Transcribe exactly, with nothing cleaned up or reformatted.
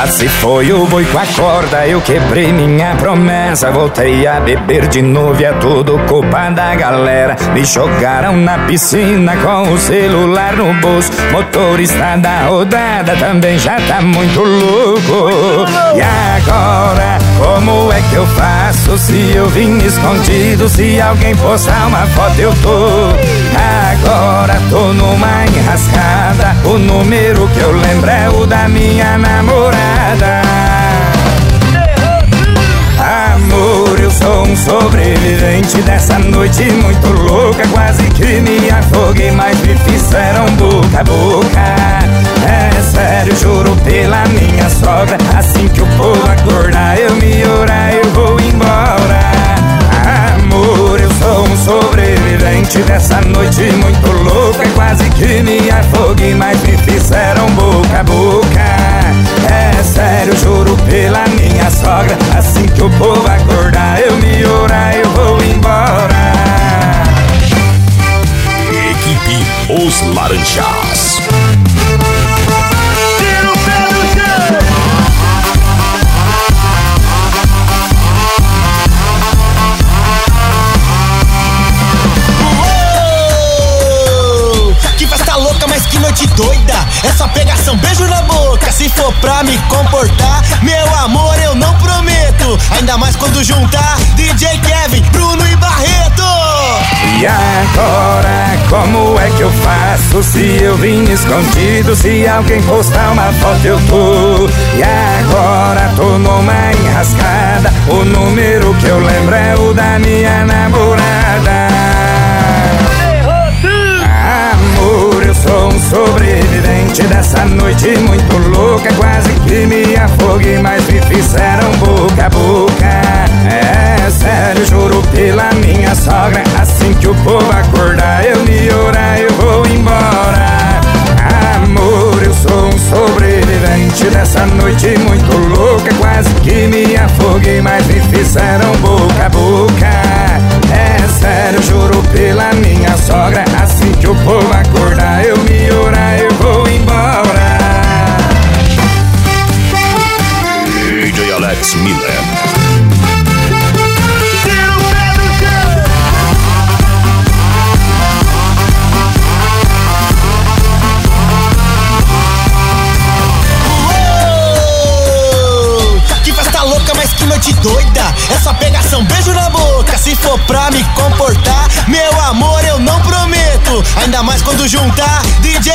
Lá se foi o boi com a corda, eu quebrei minha promessa. Voltei a beber de novo e é tudo culpa da galera. Me jogaram na piscina com o celular no bolso. Motorista da rodada também já tá muito louco. E agora, como é que eu faço se eu vim escondido? Se alguém postar uma foto eu tô. Agora tô numa enrascada. O número que eu lembro é o da minha namorada. Amor, eu sou um sobrevivente dessa noite muito louca. Quase que me afoguei, mas me fizeram boca a boca. É sério, juro pela minha sogra. Assim que o povo acordar, eu me orar, eu vou embora. Amor, eu sou um sobrevivente dessa noite muito louca. Quase que me afoguei, mas me fizeram boca a boca. É sério, juro pela minha sogra. Assim que o povo acordar, eu me orar, eu vou embora. Equipe Os Laranjas. Tira o pé do chão. Uou! Que festa louca, mas que noite doida. Essa pegação, beijo na boca. Se for pra me comportar, meu amor, eu não prometo. Ainda mais quando juntar D J Kevin, Bruno e Barreto. E agora, como é que eu faço se eu vim escondido? Se alguém postar uma foto eu tô. E agora tô numa enrascada. O número que eu lembro é o da minha namorada. Amor, eu sou um sobrevivente dessa noite muito louca. Quase que me afoguei, mas me fizeram boca a boca. É sério, juro pela minha sogra. Assim que o povo acordar, eu me orar, eu vou embora. Amor, eu sou um sobrevivente dessa noite muito louca. Quase que me afoguei, mas me fizeram boca a boca. É sério, juro pela minha sogra. Assim que o povo acordar, eu me orar, eu vou embora. D J Alex Miller. Que noite doida, essa pegação, beijo na boca. Se for pra me comportar, meu amor, eu não prometo. Ainda mais quando juntar D J